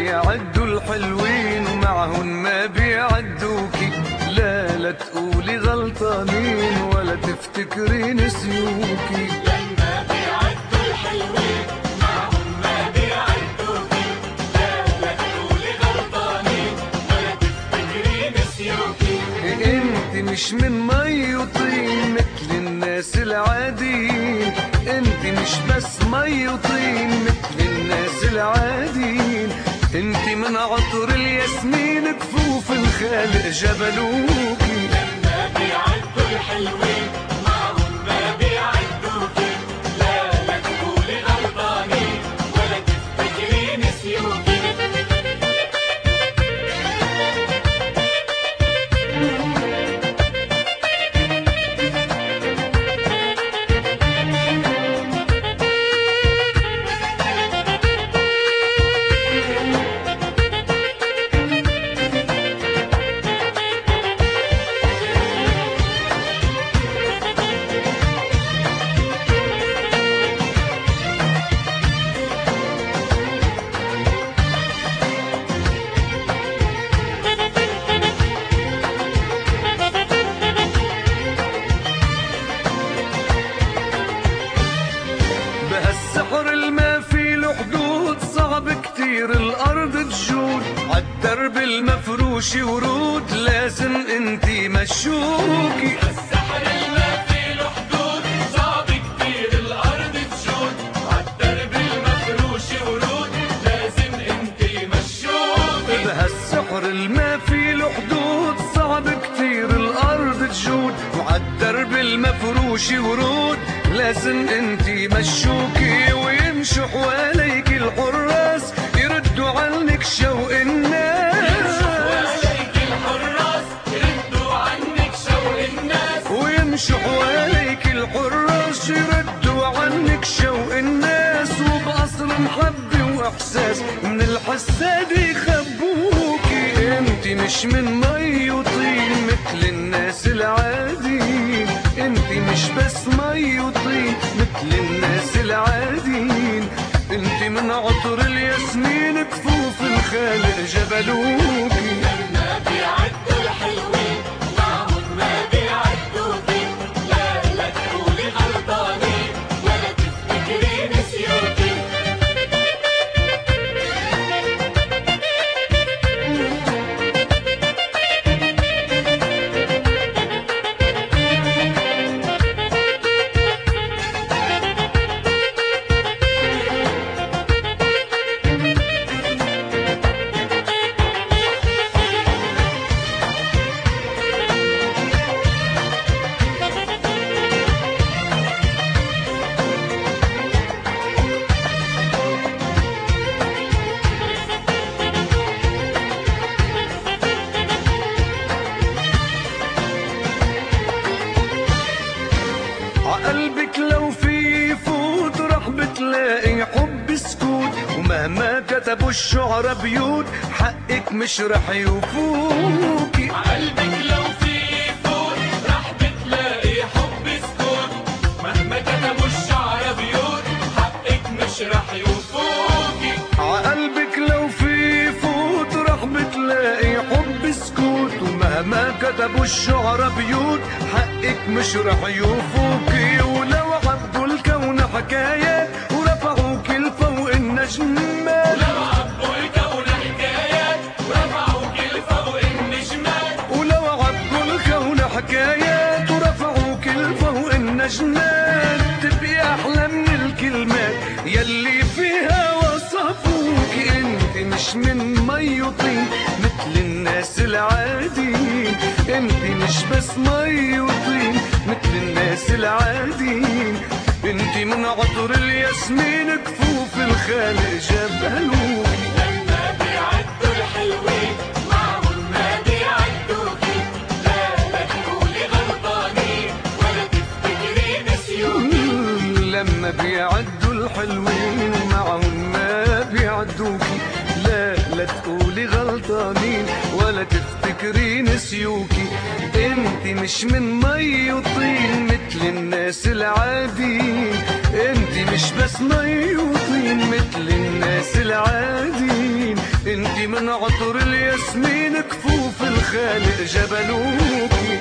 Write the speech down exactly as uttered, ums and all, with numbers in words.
بيعدوا الحلوين ومعهن ما بيعدوكي. لا لا تقولي غلطانين ولا تفتكري نسيوكي. لما بيعدوا الحلوين معهم ما بيعدوكي. لا لا تقولي غلطانين ولا تفتكري نسيوكي. انت مش من مي وطين مثل الناس العاديين. انت مش بس مي وطين مثل الناس العاديين. انت من عطر الياسمين كفوف الخالق جبلوكي. لما بيعدوا الحلوين معهم ما بيعدوكي. لا لا تقولي غلطانين ولا تفتكري نسيوكي. بهالسحر الما في له حدود صعب كتير الارض تجود. عالدرب المفروش ورود لازم انتي مشوكي. السحر الما في له حدود صعب كتير الارض تجود. عالدرب المفروش ورود لازم انتي مشوكي. بهالسحر الما في له حدود صعب كتير الارض تجود. وعالدرب المفروش ورود لازم انتي مشوكي. ويمشوا حواليك الحراس يردوا عنك شوق الناس. حواليك الحراس يردوا عنك شوق الناس. ويمشوا حواليك الحراس يردوا عنك شوق الناس. وبقصر محبة واحساس من الحساد يخبوكي. انتي مش من مي وطين مثل الناس العاديين. انتي مش بس مي وطين مثل الناس العاديين. انتي من عطر الياسمين كفوف الخالق جبلوكي. لما بيعدوا الحلوين معهم ما بيعدوكي. لا لا تقولي غلطانين ولا تفتكري نسيوكي. عقلبك لو في يفوت رح بتلاقي حب سكوت. ومهما كتبوا الشعراء بيوت حقك مش رح يوفوكي. قلبك لو في يفوت رح بتلاقي حب سكوت. مهما كتبوا الشعر بيوت حقك مش رح يوفوكي. عقلبك لو في يفوت رح بتلاقي حب سكوت. ومهما كتبوا الشعراء بيوت حقك مش رح يوفوكي. ولو عبوا الكون حكايات ورفعوكي لفوق النجمات. ولو عبوا الكون حكايات ورفعوكي لفوق النجمات. ولو عبوا الكون حكايات ورفعوكي لفوق النجمات. تبقي احلى من الكلمات يلي فيها وصفوكي. انت مش من مي وطين مثل الناس العاديين. انت مش بس مي وطين مثل الناس العاديين. انت من عطر الياسمين كفوف الخالق جبلوكي. لما بيعدوا الحلوين معهم ما بيعدوكي. لا لا تقولي غلطانين ولا تفتكري نسيوكي. لما بيعدوا الحلوين معهم ما بيعدوكي. لا لا تقولي غلطانين ولا تفتكري نسيوكي. انت مش من مي وطين مثل الناس العاديين. انت مش بس مي وطين مثل الناس العاديين. انت من عطر الياسمين كفوف الخالق جبلوكي.